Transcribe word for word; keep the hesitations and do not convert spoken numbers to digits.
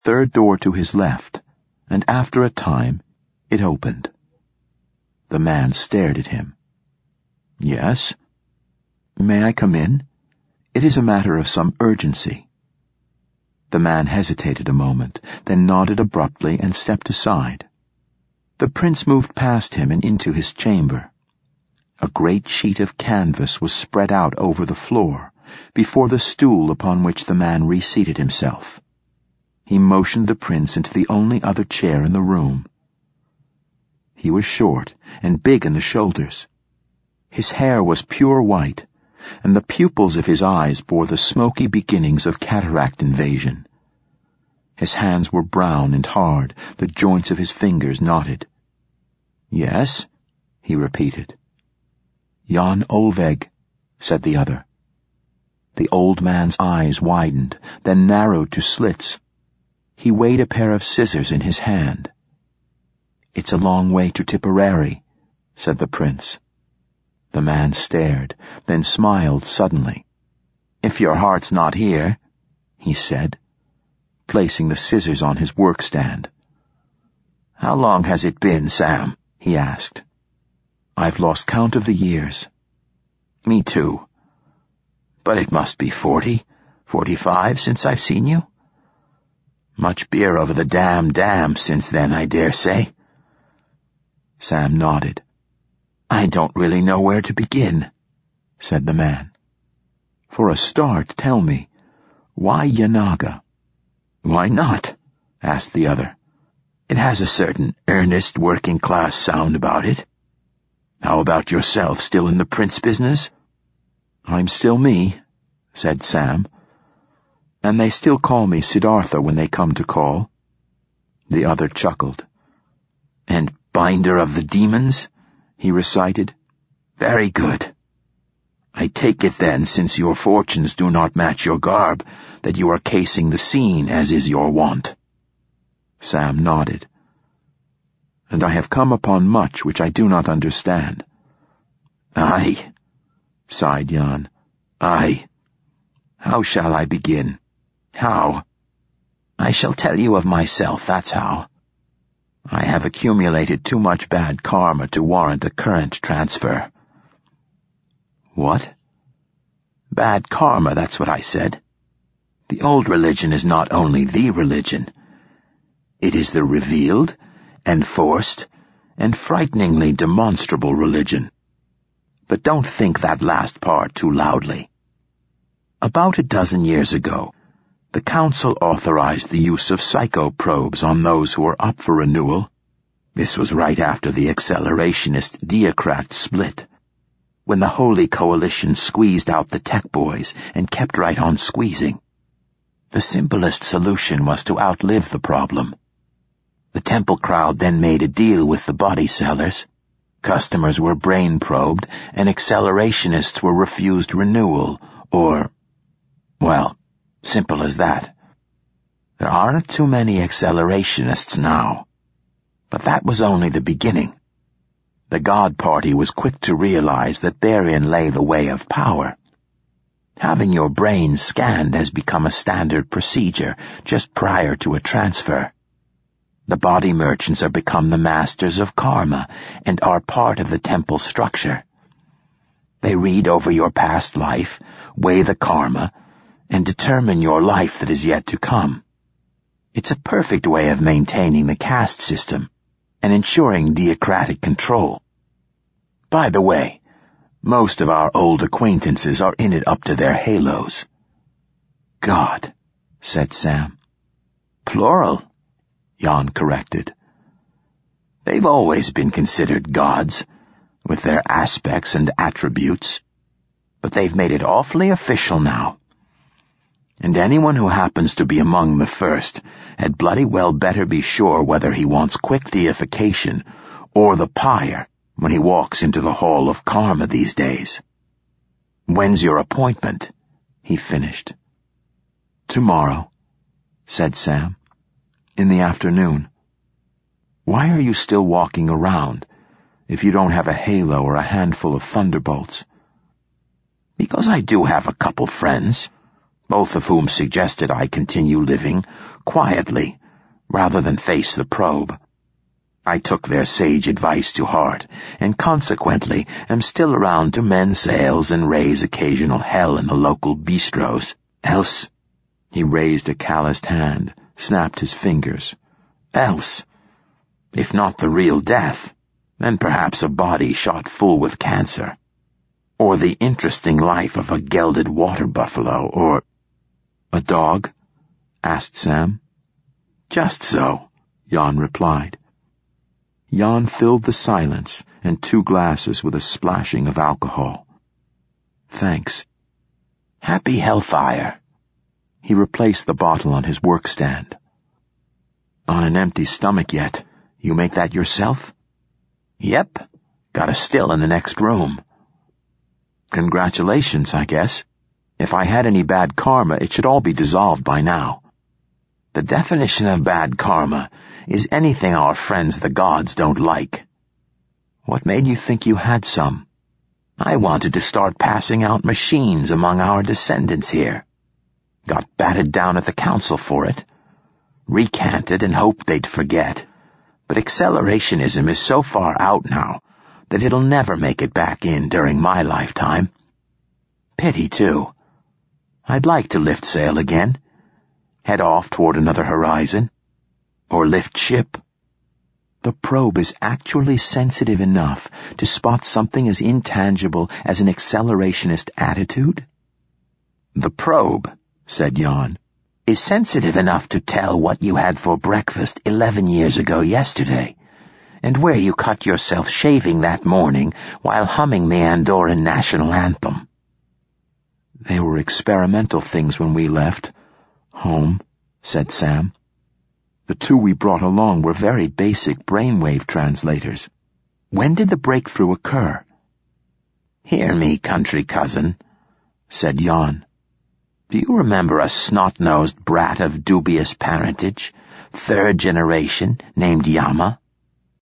third door to his left, and after a time it opened. The man stared at him. "Yes?" "May I come in? It is a matter of some urgency." The man hesitated a moment, then nodded abruptly and stepped aside. The prince moved past him and into his chamber. A great sheet of canvas was spread out over the floor, before the stool upon which the man reseated himself. He motioned the prince into the only other chair in the room. He was short and big in the shoulders. His hair was pure white, and the pupils of his eyes bore the smoky beginnings of cataract invasion. His hands were brown and hard, the joints of his fingers knotted. "Yes?" he repeated. "Jan Olveg," said the other. The old man's eyes widened, then narrowed to slits. He weighed a pair of scissors in his hand. "It's a long way to Tipperary," said the prince. The man stared, then smiled suddenly. "If your heart's not here," he said, placing the scissors on his workstand. "How long has it been, Sam?" he asked. "I've lost count of the years." "Me too. But it must be forty, forty-five since I've seen you. Much beer over the damn dam since then, I dare say." Sam nodded. "I don't really know where to begin," said the man. "For a start, tell me, why Yanaga?" "Why not?" asked the other. "It has a certain earnest working-class sound about it. How about yourself, still in the prince business?" "I'm still me," said Sam. "And they still call me Siddhartha when they come to call." The other chuckled. "And binder of the demons?" he recited. "Very good. I take it then, since your fortunes do not match your garb, that you are casing the scene, as is your wont." Sam nodded. "And I have come upon much which I do not understand." "Aye," sighed Jan. "Aye. How shall I begin? How? I shall tell you of myself, that's how. I have accumulated too much bad karma to warrant a current transfer." "What?" "Bad karma, that's what I said. The old religion is not only the religion. It is the revealed, enforced, and frighteningly demonstrable religion. But don't think that last part too loudly. About a dozen years ago, the council authorized the use of psychoprobes on those who were up for renewal. This was right after the accelerationist Diacrat split, when the Holy Coalition squeezed out the tech boys and kept right on squeezing. The simplest solution was to outlive the problem. The temple crowd then made a deal with the body sellers. Customers were brain probed, and accelerationists were refused renewal, or, well, simple as that. There aren't too many accelerationists now. But that was only the beginning. The God Party was quick to realize that therein lay the way of power. Having your brain scanned has become a standard procedure just prior to a transfer. The body merchants have become the masters of karma and are part of the temple structure. They read over your past life, weigh the karma, and determine your life that is yet to come. It's a perfect way of maintaining the caste system and ensuring theocratic control. By the way, most of our old acquaintances are in it up to their halos." "God," said Sam. "Plural," Jan corrected. "They've always been considered gods, with their aspects and attributes, but they've made it awfully official now. And anyone who happens to be among the first had bloody well better be sure whether he wants quick deification or the pyre when he walks into the hall of karma these days. When's your appointment?" he finished. "Tomorrow," said Sam. "In the afternoon. Why are you still walking around if you don't have a halo or a handful of thunderbolts?" "Because I do have a couple friends, both of whom suggested I continue living quietly, rather than face the probe. I took their sage advice to heart, and consequently am still around to mend sails and raise occasional hell in the local bistros. Else, he raised a calloused hand, snapped his fingers. Else, if not the real death, then perhaps a body shot full with cancer. Or the interesting life of a gelded water buffalo, or... A dog? Asked Sam. Just so, Jan replied. Jan filled the silence and two glasses with a splashing of alcohol. Thanks. Happy hellfire. He replaced the bottle on his workstand. On an empty stomach yet. You make that yourself? Yep. Got a still in the next room. Congratulations, I guess. If I had any bad karma, it should all be dissolved by now. The definition of bad karma is anything our friends the gods don't like. What made you think you had some? I wanted to start passing out machines among our descendants here. Got batted down at the council for it. Recanted and hoped they'd forget. But accelerationism is so far out now that it'll never make it back in during my lifetime. Pity, too. I'd like to lift sail again. Head off toward another horizon. Or lift ship. The probe is actually sensitive enough to spot something as intangible as an accelerationist attitude? The probe, said Jan, is sensitive enough to tell what you had for breakfast eleven years ago yesterday, and where you cut yourself shaving that morning while humming the Andorran national anthem. They were experimental things when we left. Home, said Sam. The two we brought along were very basic brainwave translators. When did the breakthrough occur? Hear me, country cousin, said Jan. Do you remember a snot-nosed brat of dubious parentage, third generation, named Yama?